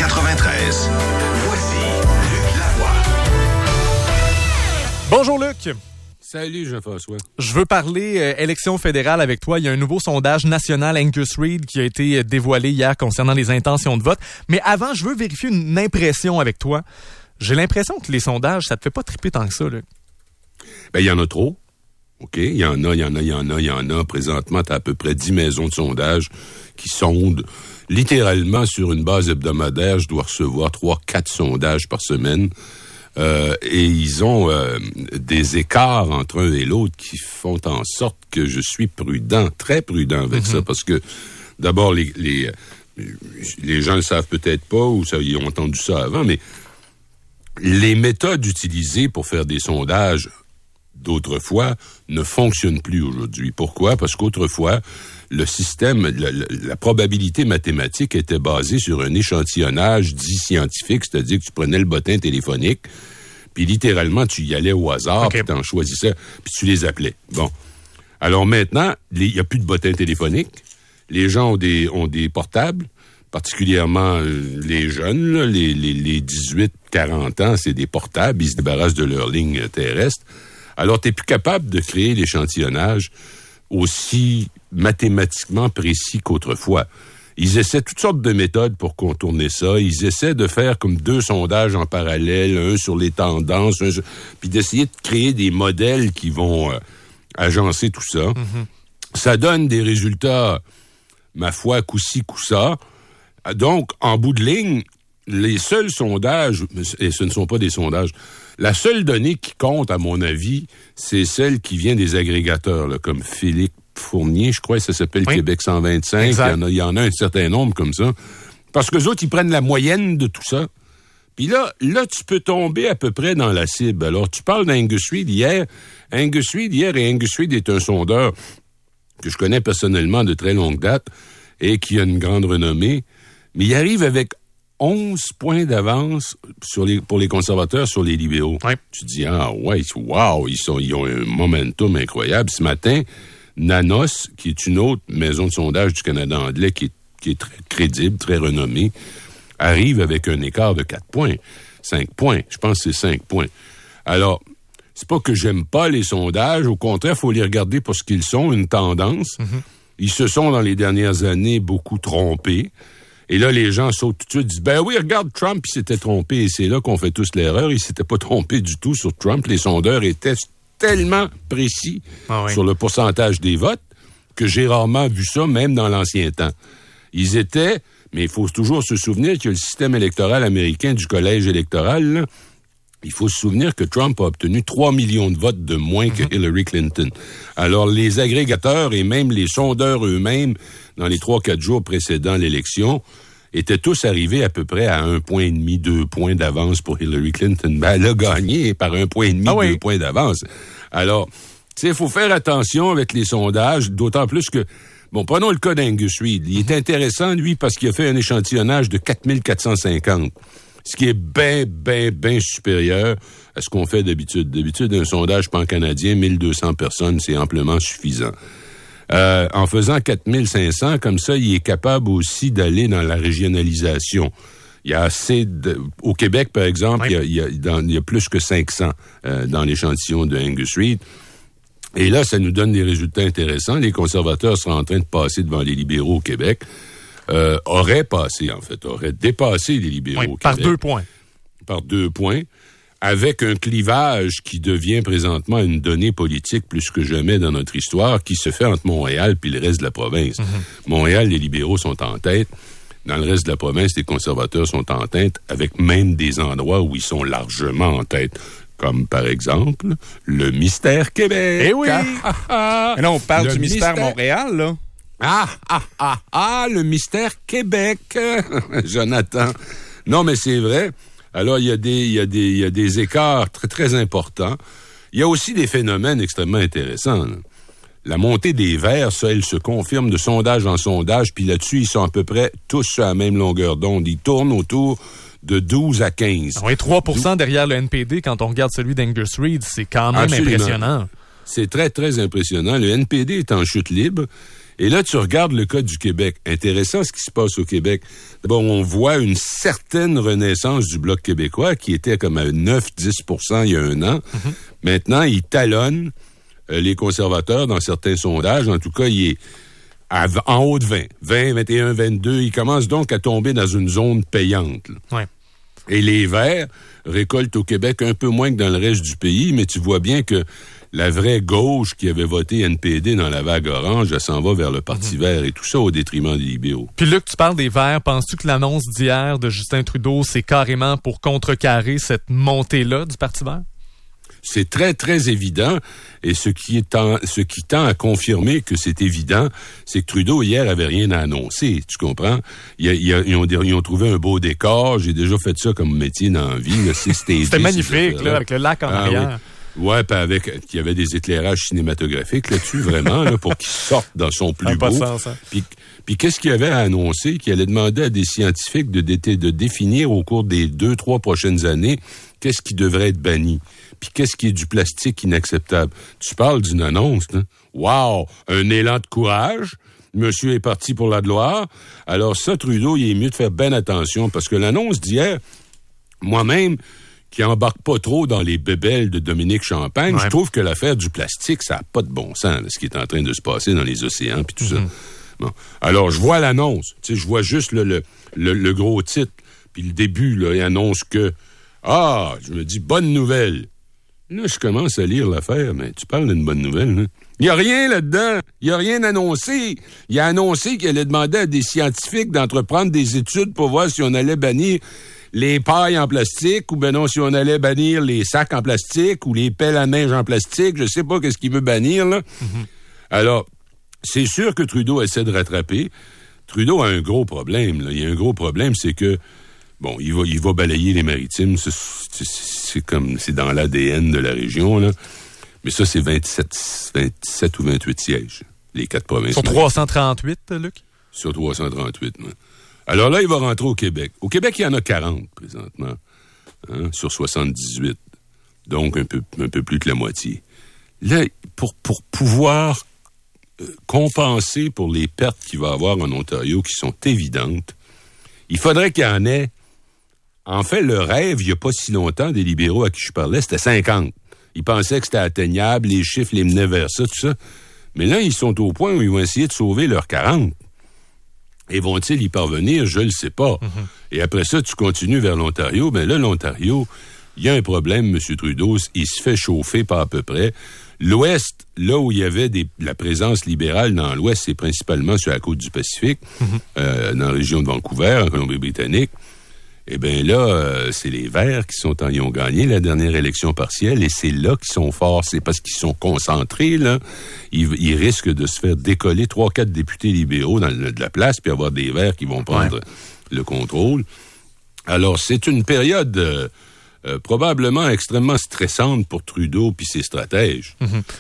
93. Voici Luc Lavoie. Bonjour Luc. Salut Jean-François. Je veux parler élection fédérale avec toi. Il y a un nouveau sondage national Angus Reid qui a été dévoilé hier concernant les intentions de vote. Mais avant, je veux vérifier une impression avec toi. J'ai l'impression que les sondages, ça te fait pas triper tant que ça, Luc. Ben, il y en a trop. OK? Il y en a. Présentement, tu as à peu près 10 maisons de sondage qui sondent littéralement sur une base hebdomadaire. Je dois recevoir 3-4 sondages par semaine. Et ils ont des écarts entre un et l'autre qui font en sorte que je suis prudent, très prudent avec ça, parce que d'abord, les gens ne le savent peut-être pas ou ils ont entendu ça avant, mais les méthodes utilisées pour faire des sondages d'autrefois ne fonctionnent plus aujourd'hui. Pourquoi? Parce qu'autrefois, le système, la probabilité mathématique était basée sur un échantillonnage dit scientifique, c'est-à-dire que tu prenais le bottin téléphonique, puis littéralement, tu y allais au hasard, puis t'en choisissais, puis tu les appelais. Bon. Alors maintenant, il n'y a plus de bottin téléphonique. Les gens ont des portables, particulièrement les jeunes, là, les 18-40 ans, c'est des portables, ils se débarrassent de leur ligne terrestre. Alors, tu n'es plus capable de créer l'échantillonnage aussi mathématiquement précis qu'autrefois. Ils essaient toutes sortes de méthodes pour contourner ça. Ils essaient de faire comme 2 sondages en parallèle, un sur les tendances, puis d'essayer de créer des modèles qui vont agencer tout ça. Mm-hmm. Ça donne des résultats, ma foi, coup-ci, coup-ça. Donc, en bout de ligne, les seuls sondages, et ce ne sont pas des sondages, la seule donnée qui compte, à mon avis, c'est celle qui vient des agrégateurs, là, comme Philippe Fournier, je crois que ça s'appelle Québec 125. Il y en a un certain nombre comme ça. Parce qu'eux autres, ils prennent la moyenne de tout ça. Puis là, tu peux tomber à peu près dans la cible. Alors, tu parles d'Angus Reid hier. Angus Reid est un sondeur que je connais personnellement de très longue date et qui a une grande renommée. Mais il arrive avec 11 points d'avance pour les conservateurs sur les libéraux. Ouais. Tu dis, wow, ils ont un momentum incroyable. Ce matin, Nanos, qui est une autre maison de sondage du Canada anglais qui est très crédible, très renommée, arrive avec un écart de 4 points. 5 points. Je pense que c'est 5 points. Alors, c'est pas que j'aime pas les sondages. Au contraire, il faut les regarder pour ce qu'ils sont, une tendance. Mm-hmm. Ils se sont, dans les dernières années, beaucoup trompés. Et là, les gens sautent tout de suite, disent, ben oui, regarde, Trump, il s'était trompé. Et c'est là qu'on fait tous l'erreur. Il s'était pas trompé du tout sur Trump. Les sondeurs étaient tellement précis sur le pourcentage des votes que j'ai rarement vu ça, même dans l'ancien temps. Ils étaient, mais il faut toujours se souvenir que le système électoral américain du collège électoral, là, il faut se souvenir que Trump a obtenu 3 millions de votes de moins que Hillary Clinton. Alors, les agrégateurs et même les sondeurs eux-mêmes, dans les 3-4 jours précédant l'élection, étaient tous arrivés à peu près à 1,5 point, 2 points d'avance pour Hillary Clinton. Ben, elle a gagné par 1,5 point, 2 points d'avance. Alors, tu sais, il faut faire attention avec les sondages, d'autant plus que, bon, prenons le cas d'Angus Reid. Il est intéressant, lui, parce qu'il a fait un échantillonnage de 4450. Ce qui est bien supérieur à ce qu'on fait d'habitude. D'habitude, un sondage pan-canadien, 1200 personnes, c'est amplement suffisant. En faisant 4500, comme ça, il est capable aussi d'aller dans la régionalisation. Il y a assez au Québec, par exemple, il y a plus que 500 dans l'échantillon de Angus Reid. Et là, ça nous donne des résultats intéressants. Les conservateurs sont en train de passer devant les libéraux au Québec. Aurait dépassé les libéraux au Québec. Par 2 points. Par 2 points, avec un clivage qui devient présentement une donnée politique plus que jamais dans notre histoire, qui se fait entre Montréal puis le reste de la province. Mm-hmm. Montréal, les libéraux sont en tête. Dans le reste de la province, les conservateurs sont en tête, avec même des endroits où ils sont largement en tête. Comme, par exemple, le Mystère Québec. Eh oui! Mais là, on parle du Mystère Montréal, là. Le Mystère Québec, Jonathan. Non, mais c'est vrai. Alors, il y a des écarts très, très importants. Il y a aussi des phénomènes extrêmement intéressants, là. La montée des Verts, ça, elle se confirme de sondage en sondage, puis là-dessus, ils sont à peu près tous sur la même longueur d'onde. Ils tournent autour de 12 à 15. Oui, 3% derrière le NPD, quand on regarde celui d'Angus Reid, c'est quand même impressionnant. C'est très, très impressionnant. Le NPD est en chute libre. Et là, tu regardes le cas du Québec. Intéressant ce qui se passe au Québec. D'abord, on voit une certaine renaissance du Bloc québécois qui était comme à 9-10% il y a un an. Maintenant, il talonne les conservateurs dans certains sondages. En tout cas, il est en haut de 20. 20, 21, 22. Il commence donc à tomber dans une zone payante. Ouais. Et les Verts récoltent au Québec un peu moins que dans le reste du pays, mais tu vois bien que la vraie gauche qui avait voté NPD dans la vague orange, elle s'en va vers le Parti vert et tout ça au détriment des libéraux. Puis Luc, tu parles des Verts. Penses-tu que l'annonce d'hier de Justin Trudeau, c'est carrément pour contrecarrer cette montée-là du Parti vert? C'est très, très évident. Et ce qui tend à confirmer que c'est évident, c'est que Trudeau, hier, avait rien à annoncer. Tu comprends? Ils ont trouvé un beau décor. J'ai déjà fait ça comme métier dans la vie. C'était magnifique, là, avec le lac en arrière. Oui. Ouais, puis il y avait des éclairages cinématographiques là-dessus, vraiment, là, pour qu'il sorte dans son plus beau. Sens, hein? Puis qu'est-ce qu'il y avait à annoncer? Qu'il allait demander à des scientifiques de définir au cours des 2-3 prochaines années qu'est-ce qui devrait être banni. Puis qu'est-ce qui est du plastique inacceptable. Tu parles d'une annonce, hein? Wow! Un élan de courage. Monsieur est parti pour la gloire. Alors ça, Trudeau, il est mieux de faire bien attention parce que l'annonce d'hier, moi-même, qui embarque pas trop dans les bébelles de Dominique Champagne, je trouve que l'affaire du plastique, ça n'a pas de bon sens, là, ce qui est en train de se passer dans les océans puis tout ça. Bon. Alors, je vois l'annonce. Tu sais, je vois juste le gros titre. Puis le début, là, il annonce que je me dis, bonne nouvelle. Là, je commence à lire l'affaire, mais tu parles d'une bonne nouvelle, hein? Il n'y a rien là-dedans. Il n'y a rien annoncé. Il a annoncé qu'il allait demander à des scientifiques d'entreprendre des études pour voir si on allait bannir les pailles en plastique ou ben non, si on allait bannir les sacs en plastique ou les pelles à neige en plastique. Je sais pas qu'est-ce qu'il veut bannir, là. Alors, c'est sûr que Trudeau essaie de rattraper. Trudeau a un gros problème, là. Il y a un gros problème, c'est que bon, il va balayer les maritimes. C'est dans l'ADN de la région, là. Mais ça, c'est 27 ou 28 sièges, les 4 provinces. Sur 338, Luc? Sur 338, oui. Alors là, il va rentrer au Québec. Au Québec, il y en a 40 présentement, hein, sur 78. Donc, un peu plus que la moitié. Là, pour pouvoir compenser pour les pertes qu'il va avoir en Ontario, qui sont évidentes, il faudrait qu'il y en ait. En fait, le rêve, il n'y a pas si longtemps, des libéraux à qui je parlais, c'était 50. Ils pensaient que c'était atteignable, les chiffres les menaient vers ça, tout ça. Mais là, ils sont au point où ils vont essayer de sauver leurs 40. Et vont-ils y parvenir? Je ne le sais pas. Et après ça, tu continues vers l'Ontario. Ben là, l'Ontario, il y a un problème, M. Trudeau. Il se fait chauffer pas à peu près. L'Ouest, là où il y avait la présence libérale dans l'Ouest, c'est principalement sur la côte du Pacifique, dans la région de Vancouver, en Colombie-Britannique. Eh bien là, c'est les Verts ils ont gagné la dernière élection partielle et c'est là qu'ils sont forts. C'est parce qu'ils sont concentrés, là. Ils risquent de se faire décoller 3-4 députés libéraux de la place puis avoir des Verts qui vont prendre le contrôle. Alors, c'est une période probablement extrêmement stressante pour Trudeau puis ses stratèges.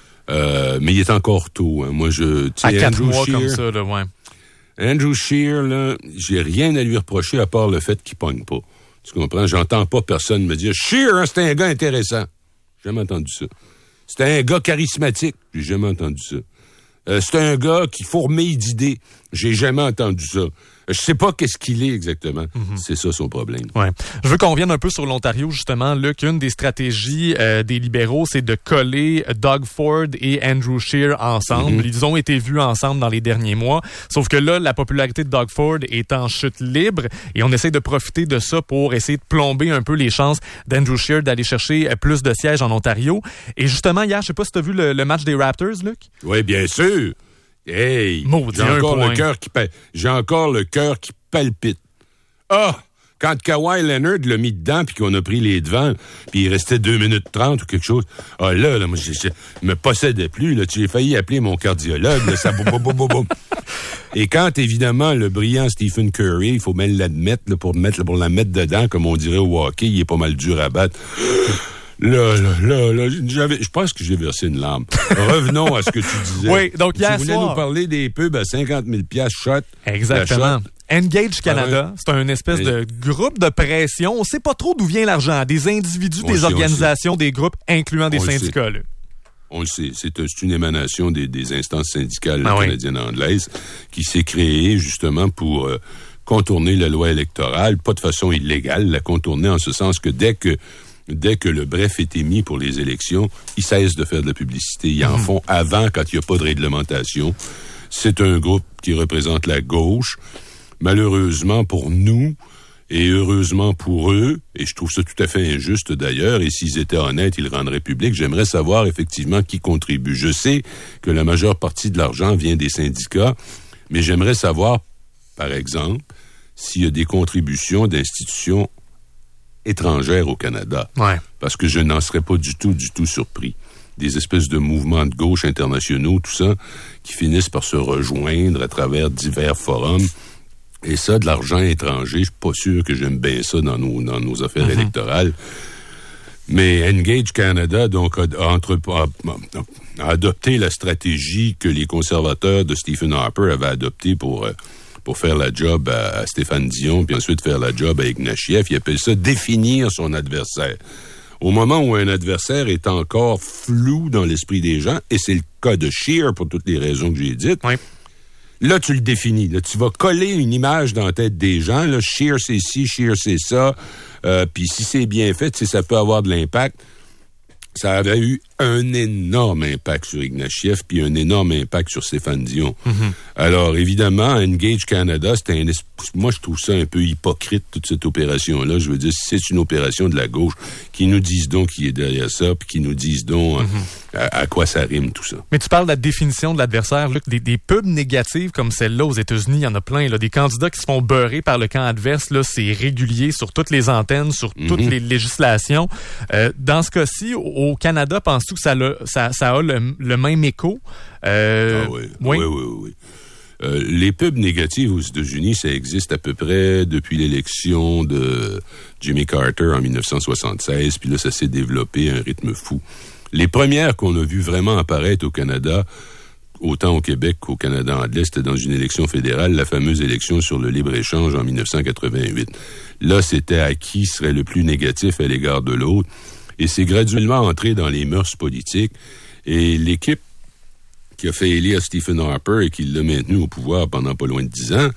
Mais il est encore tôt. Hein. Moi, à 4 mois comme ça, là, ouais. Andrew Scheer, là, j'ai rien à lui reprocher à part le fait qu'il pogne pas. Tu comprends? J'entends pas personne me dire « Scheer, hein, c'est un gars intéressant. » J'ai jamais entendu ça. C'est un gars charismatique. J'ai jamais entendu ça. C'est un gars qui fourmille d'idées. J'ai jamais entendu ça. Je sais pas qu'est-ce qu'il est exactement. C'est ça son problème. Ouais. Je veux qu'on revienne un peu sur l'Ontario, justement. Luc, une des stratégies des libéraux, c'est de coller Doug Ford et Andrew Scheer ensemble. Ils ont été vus ensemble dans les derniers mois. Sauf que là, la popularité de Doug Ford est en chute libre et on essaie de profiter de ça pour essayer de plomber un peu les chances d'Andrew Scheer d'aller chercher plus de sièges en Ontario. Et justement, hier, je sais pas si tu as vu le match des Raptors, Luc? Oui, bien sûr. Hey, maudit, j'ai encore le cœur qui palpite. Quand Kawhi Leonard l'a mis dedans puis qu'on a pris les devants, puis il restait 2 minutes 30 ou quelque chose. Là, moi, je me possédais plus. Là, j'ai failli appeler mon cardiologue. Là, ça boum. Et quand, évidemment, le brillant Stephen Curry, il faut même l'admettre là, pour la mettre dedans, comme on dirait au hockey, il est pas mal dur à battre. Là, je pense que j'ai versé une larme. Revenons à ce que tu disais. Oui, donc hier soir... Tu voulais nous parler des pubs à 50 000 $ shot. Exactement. Engage Canada, c'est un espèce de groupe de pression. On sait pas trop d'où vient l'argent. Des individus, des organisations, des groupes, incluant des syndicats. On le sait, c'est une émanation des instances syndicales canadiennes anglaises qui s'est créée justement pour contourner la loi électorale, pas de façon illégale, la contourner en ce sens que dès que le bref est émis pour les élections, ils cessent de faire de la publicité. Ils en font avant, quand il n'y a pas de réglementation. C'est un groupe qui représente la gauche. Malheureusement pour nous, et heureusement pour eux, et je trouve ça tout à fait injuste d'ailleurs, et s'ils étaient honnêtes, ils le rendraient public, j'aimerais savoir effectivement qui contribue. Je sais que la majeure partie de l'argent vient des syndicats, mais j'aimerais savoir, par exemple, s'il y a des contributions d'institutions étrangères au Canada. Ouais. Parce que je n'en serais pas du tout surpris. Des espèces de mouvements de gauche internationaux, tout ça, qui finissent par se rejoindre à travers divers forums. Et ça, de l'argent étranger, je suis pas sûr que j'aime bien ça dans nos affaires électorales. Mais Engage Canada, donc, a adopté la stratégie que les conservateurs de Stephen Harper avaient adoptée pour faire la job à Stéphane Dion, puis ensuite faire la job à Ignatieff. Il appelle ça définir son adversaire. Au moment où un adversaire est encore flou dans l'esprit des gens, et c'est le cas de Scheer pour toutes les raisons que j'ai dites, là, tu le définis. Là, tu vas coller une image dans la tête des gens. Là, Scheer, c'est ci, Scheer, c'est ça. Puis si c'est bien fait, ça peut avoir de l'impact. Ça avait eu un énorme impact sur Ignatieff, puis un énorme impact sur Stéphane Dion. Alors, évidemment, Engage Canada, moi, je trouve ça un peu hypocrite, toute cette opération-là. Je veux dire, c'est une opération de la gauche. Qui nous disent donc qui est derrière ça, puis qui nous disent donc à quoi ça rime, tout ça. Mais tu parles de la définition de l'adversaire, Luc. Des pubs négatives comme celle-là aux États-Unis, il y en a plein. Là. Des candidats qui se font beurrer par le camp adverse, là, c'est régulier sur toutes les antennes, sur toutes les législations. Dans ce cas-ci, au Canada, penses-tu que ça a le même écho? Oui. Les pubs négatives aux États-Unis, ça existe à peu près depuis l'élection de Jimmy Carter en 1976, puis là, ça s'est développé à un rythme fou. Les premières qu'on a vues vraiment apparaître au Canada, autant au Québec qu'au Canada anglais, c'était dans une élection fédérale, la fameuse élection sur le libre-échange en 1988. Là, c'était à qui serait le plus négatif à l'égard de l'autre, et c'est graduellement entré dans les mœurs politiques, et l'équipe qui a fait élire Stephen Harper et qui l'a maintenu au pouvoir pendant pas loin de 10 ans,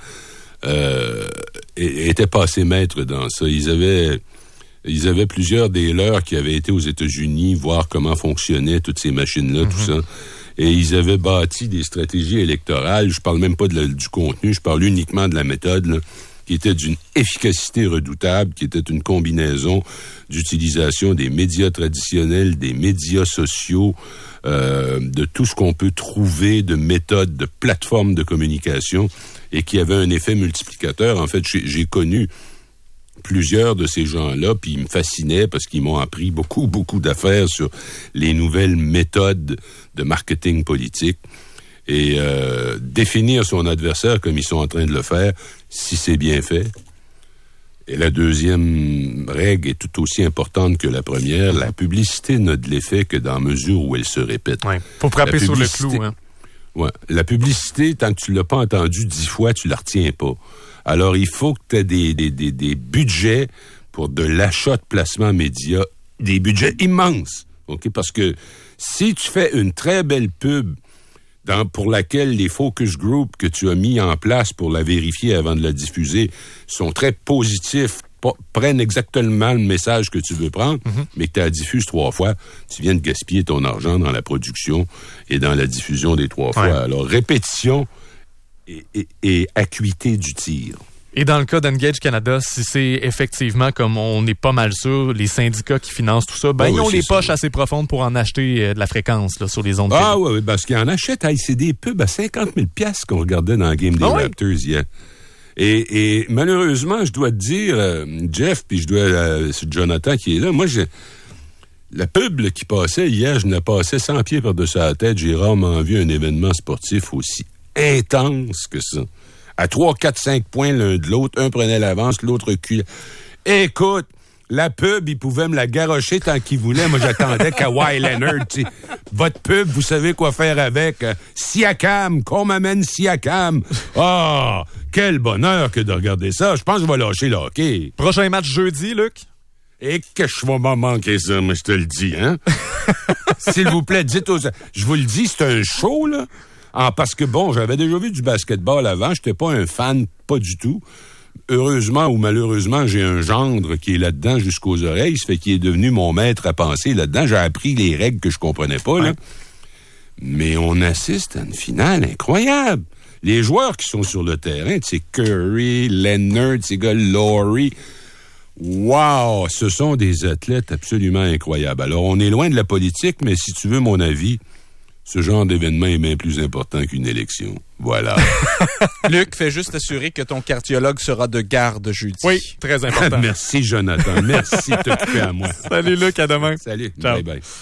était passé maître dans ça. Ils avaient plusieurs des leurs qui avaient été aux États-Unis, voir comment fonctionnaient toutes ces machines-là, tout ça. Et ils avaient bâti des stratégies électorales. Je parle même pas du contenu, je parle uniquement de la méthode, là, qui était d'une efficacité redoutable, qui était une combinaison d'utilisation des médias traditionnels, des médias sociaux, de tout ce qu'on peut trouver de méthodes, de plateformes de communication, et qui avait un effet multiplicateur. En fait, j'ai connu plusieurs de ces gens-là, puis ils me fascinaient parce qu'ils m'ont appris beaucoup d'affaires sur les nouvelles méthodes de marketing politique. Et définir son adversaire comme ils sont en train de le faire, si c'est bien fait. Et la deuxième règle est tout aussi importante que la première. La publicité n'a de l'effet que dans la mesure où elle se répète. Ouais. Faut frapper sur le clou. Hein. Ouais. La publicité, tant que tu l'as pas entendue 10 fois, tu la retiens pas. Alors, il faut que tu aies des budgets pour de l'achat de placements médias, des budgets immenses. OK? Parce que si tu fais une très belle pub pour laquelle les focus groups que tu as mis en place pour la vérifier avant de la diffuser sont très positifs, prennent exactement le message que tu veux prendre, mais que tu la diffuses 3 fois, tu viens de gaspiller ton argent dans la production et dans la diffusion des 3 fois. Alors, répétition et acuité du tir. Et dans le cas d'Engage Canada, si c'est effectivement, comme on est pas mal sûr, les syndicats qui financent tout ça, ils ont les poches assez profondes pour en acheter de la fréquence là, sur les ondes. Ah oui, parce qu'ils en achètent. C'est des pubs à 50 000 $ qu'on regardait dans le game des Raptors hier. Et malheureusement, je dois te dire, Jeff, puis je dois Jonathan qui est là, moi, la pub là, qui passait hier, je ne la passais 100 pieds par-dessus la tête. J'ai rarement vu un événement sportif aussi intense que ça. À 3, 4, 5 points l'un de l'autre, un prenait l'avance, l'autre reculait. Écoute, la pub, il pouvait me la garrocher tant qu'il voulait. Moi, j'attendais Kawhi Leonard, tu sais. Votre pub, vous savez quoi faire avec. Siakam, qu'on m'amène Siakam. Quel bonheur que de regarder ça. Je pense que je vais lâcher le hockey. Prochain match jeudi, Luc? Et que je vais m'en manquer ça, mais je te le dis, hein? S'il vous plaît, dites aux... Je vous le dis, c'est un show, là. Parce que, bon, j'avais déjà vu du basketball avant. J'étais pas un fan, pas du tout. Heureusement ou malheureusement, j'ai un gendre qui est là-dedans jusqu'aux oreilles. Ça fait qu'il est devenu mon maître à penser là-dedans. J'ai appris les règles que je comprenais pas, là. Mais on assiste à une finale incroyable. Les joueurs qui sont sur le terrain, tu sais, Curry, Leonard, ces gars, Laurie... Wow! Ce sont des athlètes absolument incroyables. Alors, on est loin de la politique, mais si tu veux mon avis, ce genre d'événement est bien plus important qu'une élection. Voilà. Luc, fais juste assurer que ton cardiologue sera de garde jeudi. Oui, très important. Merci, Jonathan. Merci de t'occuper à moi. Salut, Luc. À demain. Salut. Ciao. Bye bye.